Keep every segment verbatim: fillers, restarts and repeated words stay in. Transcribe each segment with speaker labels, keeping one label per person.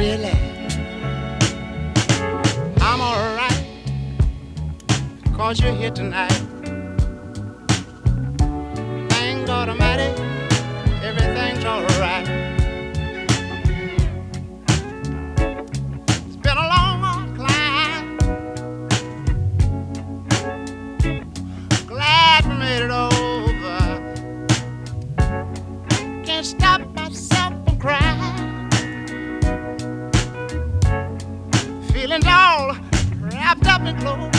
Speaker 1: really, I'm alright, cause you're here tonight. Thank God Almighty, everything's alright. It's been a long, long climb. Glad we made it over. Can't stop myself from crying. Feelings all wrapped up in clothes.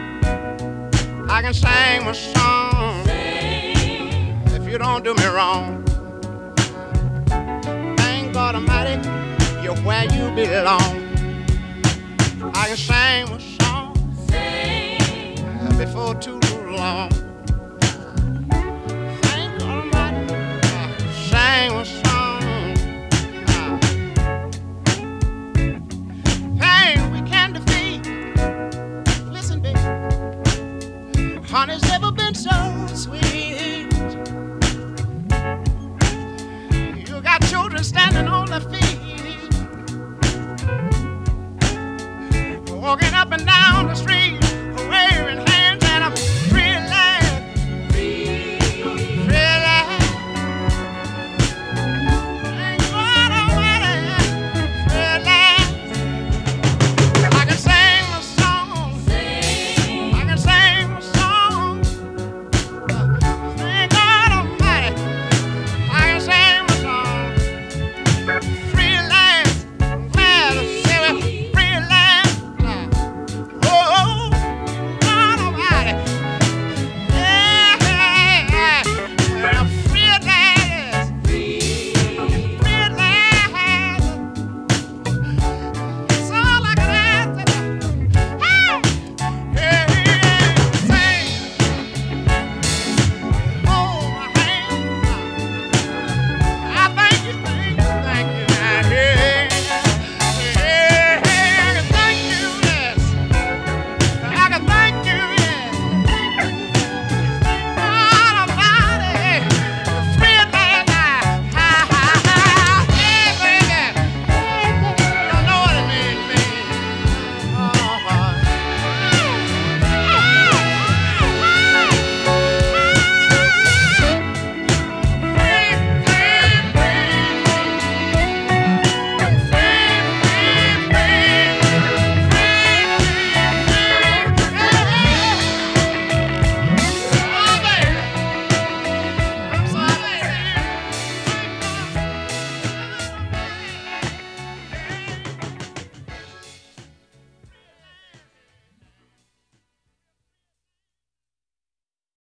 Speaker 1: I can sing my song. Sing. If you don't do me wrong. Thank God Almighty, you're where you belong. I can sing my song. Sing. Before too long. Thank God Almighty, sing my song. Pain we can defeat. Listen, baby. Honey's never been so sweet. You got children standing on their feet, walking up and down the street.